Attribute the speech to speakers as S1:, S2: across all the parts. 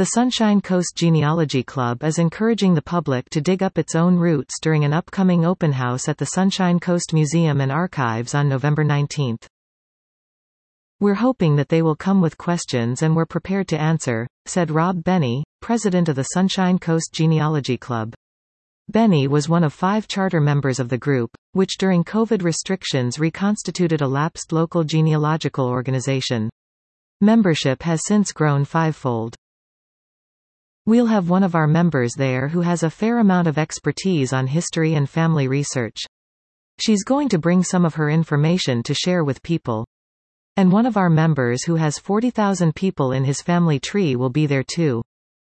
S1: The Sunshine Coast Genealogy Club is encouraging the public to dig up its own roots during an upcoming open house at the Sunshine Coast Museum and Archives on November 19. "We're hoping that they will come with questions and we're prepared to answer," said Rob Benny, president of the Sunshine Coast Genealogy Club. Benny was one of 5 charter members of the group, which during COVID restrictions reconstituted a lapsed local genealogical organization. Membership has since grown 5-fold. "We'll have one of our members there who has a fair amount of expertise on history and family research. She's going to bring some of her information to share with people. And one of our members who has 40,000 people in his family tree will be there too."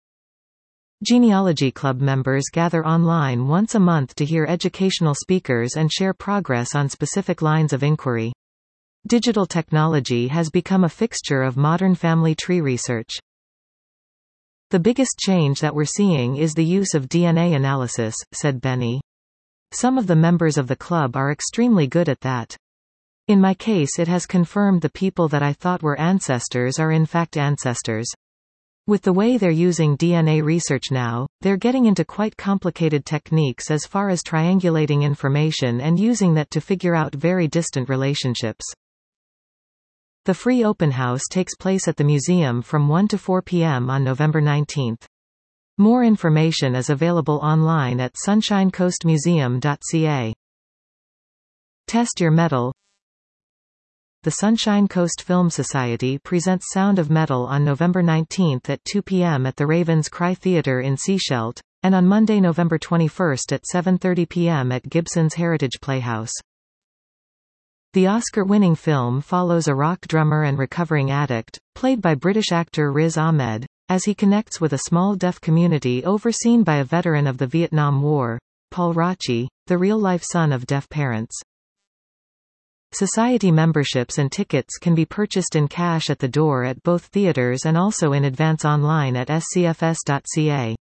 S1: Genealogy Club members gather online once a month to hear educational speakers and share progress on specific lines of inquiry. Digital technology has become a fixture of modern family tree research. "The biggest change that we're seeing is the use of DNA analysis," said Benny. "Some of the members of the club are extremely good at that. In my case, it has confirmed the people that I thought were ancestors are in fact ancestors. With the way they're using DNA research now, they're getting into quite complicated techniques as far as triangulating information and using that to figure out very distant relationships." The free open house takes place at the museum from 1 to 4 p.m. on November 19. More information is available online at sunshinecoastmuseum.ca. Test your metal. The Sunshine Coast Film Society presents Sound of Metal on November 19 at 2 p.m. at the Ravens Cry Theatre in Sechelt, and on Monday, November 21 at 7:30 p.m. at Gibson's Heritage Playhouse. The Oscar-winning film follows a rock drummer and recovering addict, played by British actor Riz Ahmed, as he connects with a small deaf community overseen by a veteran of the Vietnam War, Paul Raci, the real-life son of deaf parents. Society memberships and tickets can be purchased in cash at the door at both theaters and also in advance online at scfs.ca.